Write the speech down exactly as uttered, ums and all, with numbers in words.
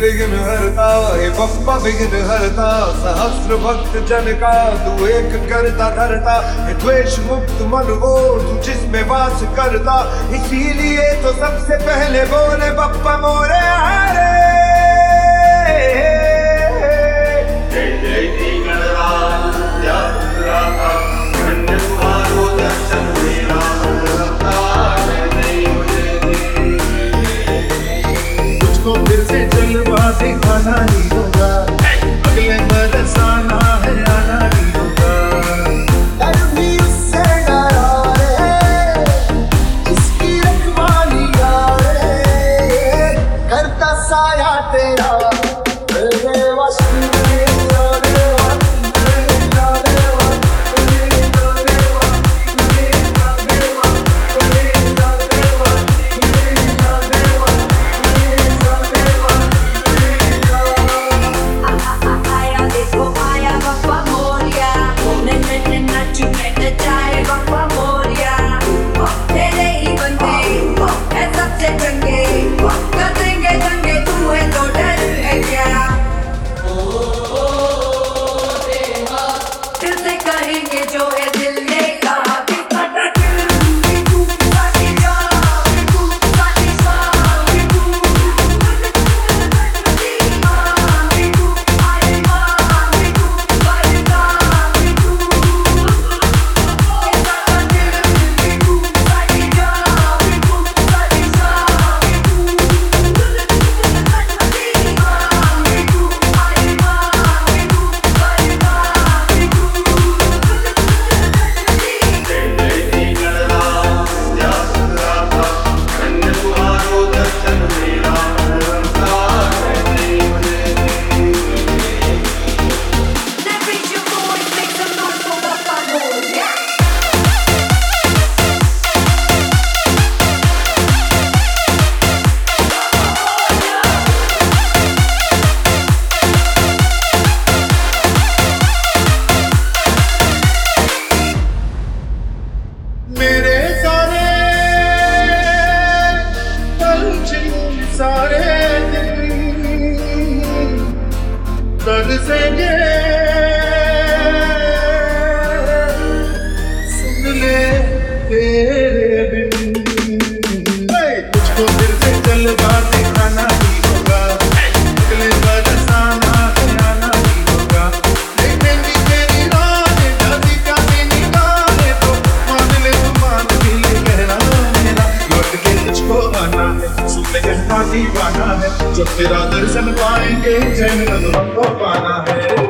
विघ्न हरता हे बप्पा विघ्न हरता, सहस्र भक्त जन का तू एक करता धरता, हे द्वेष मुक्त मन वो तू जिसमें वास करता, इसीलिए तो सबसे पहले बोले बप्पा मोरे हरे। दिखाना ही होगा, अगले बरस आना है, आना ही होगा। डर भी उससे डरा रे, इसकी रखवाली रे, करता साया तेरा तेरे वश में। जो है दिल ने कहा कि मेरे सारे सारे तरसेंगे, सुन ले तेरे बिन। तुझको फिर से जलवा दिखाना ही होगा, अगले बरस आना है, आना ही होगा। देखेंगी तेरी राह जाती जाती निगाहें तो मान ले तू, मान भी ले कहना मेरा। लौट के तुझको आना है, सुन ले कहना दीवाना है, जब तेरा दर्शन पाएंगे चैन हमको पाना है।